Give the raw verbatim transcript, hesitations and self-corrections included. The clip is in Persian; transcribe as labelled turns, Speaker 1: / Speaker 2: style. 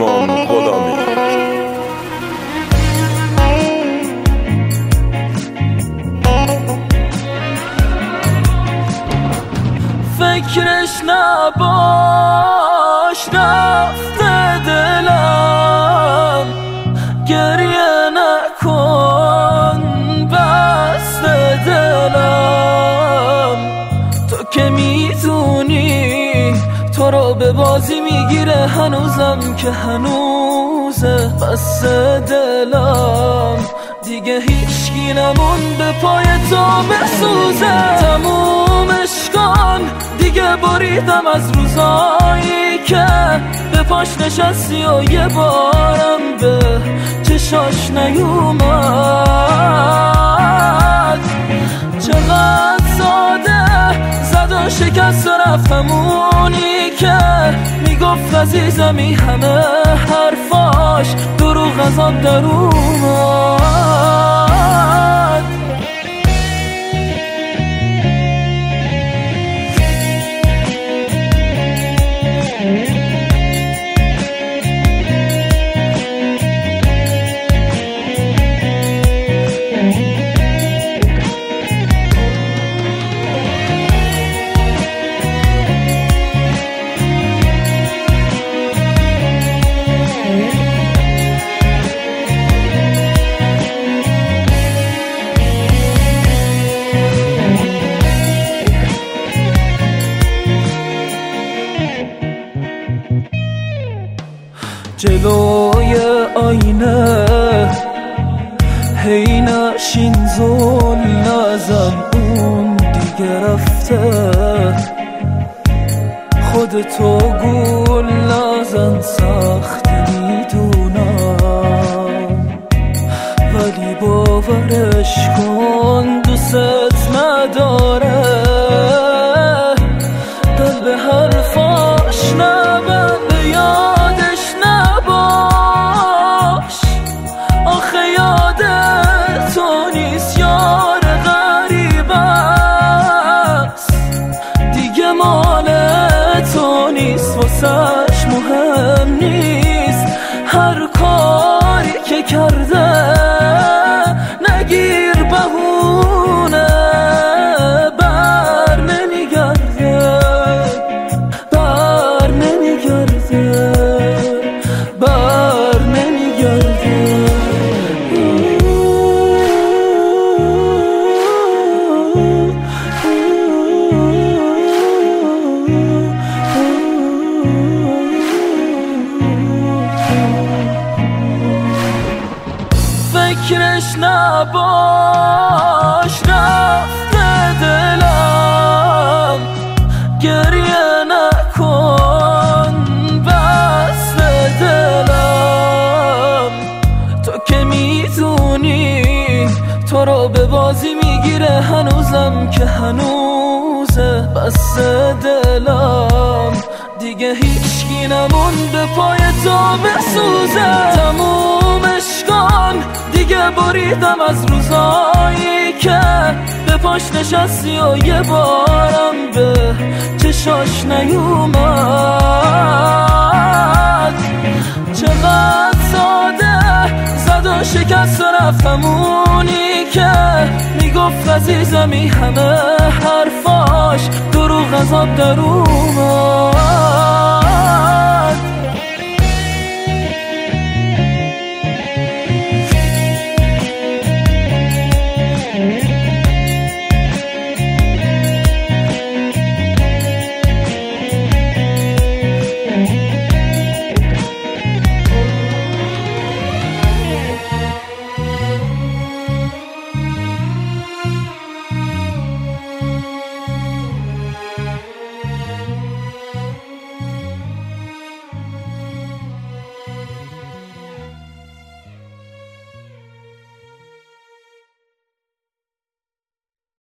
Speaker 1: ایمان غلامی.
Speaker 2: فکرش نباش رفته دلم، گریه نکن بسته دلم. تو که میدونی تو رو به بازی میگیره هنوزم که هنوزه بسته دلم. دیگه هیچکی نمونده پای تو بسوزه. تمومش کن دیگه، بریدم از روزایی که به پاش نشستی و یه بارم به چشاش نیومد. چقدر ساده زد و شکست و رفت همونی که میگفت عزیزمی همه حرفاش دروغ از آب در اومد. جلوی آینه هی نشین زل نزن، اون دیگه رفته. خودتو گول نزن، سخت میدونم، ولی باورش کن دوست نداره. دل به حرفاش نبند، یادش نباش. آخه یاد تو نیست، یار غریب است. دیگه مال تو نیست، واسش مهم نیست. هر کاری که کرده نگیر بهونه، بر نمیگرده، بر نمیگرده، بر نمیگرده. فکرش نباش رفته دلم، گریه نکن بسته دلم. تو که میدونی تو رو به بازی میگیره هنوزم که هنوزه بسته دلم. دیگه هیچکی نمونده پای تو بسوزه. تمومش کن دیگه، بریدم از روزایی که به پاش نشستی و یه بارم به چشاش نیومد. چقدر ساده زد و شکست و رفت همونی که میگفت عزیزمی همه حرفاش دروغ از آب در اومد.